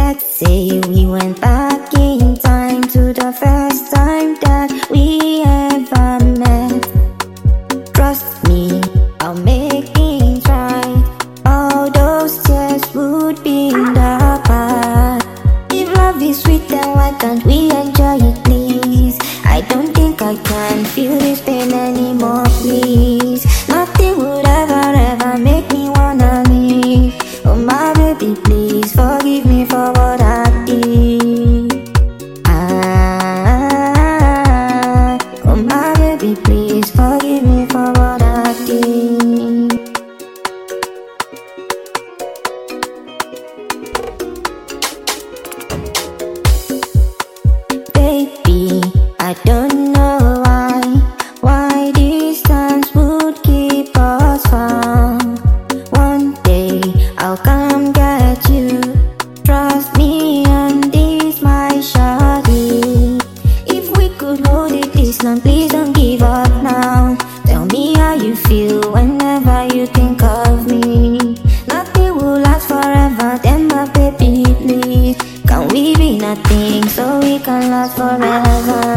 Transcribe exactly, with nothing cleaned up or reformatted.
Let's say we went back in time to the first time that we ever met. Trust me, I'll make things right. All those tears would be in the past. If love is sweet, then why can't we enjoy it, please? I don't think I can feel this pain anymore, please. Nothing would ever, ever make me wanna leave. Oh my baby, please forgive me for what I did. Ah, oh my baby, please forgive me for what I did. Baby, I don't know why, why distance would keep us far. One day I'll come get you. Trust me on this, my shawty. If we could hold it this long, please don't give up now. Tell me how you feel whenever you think of me. Nothing will last forever, then my baby, please. Can we be nothing so we can last forever?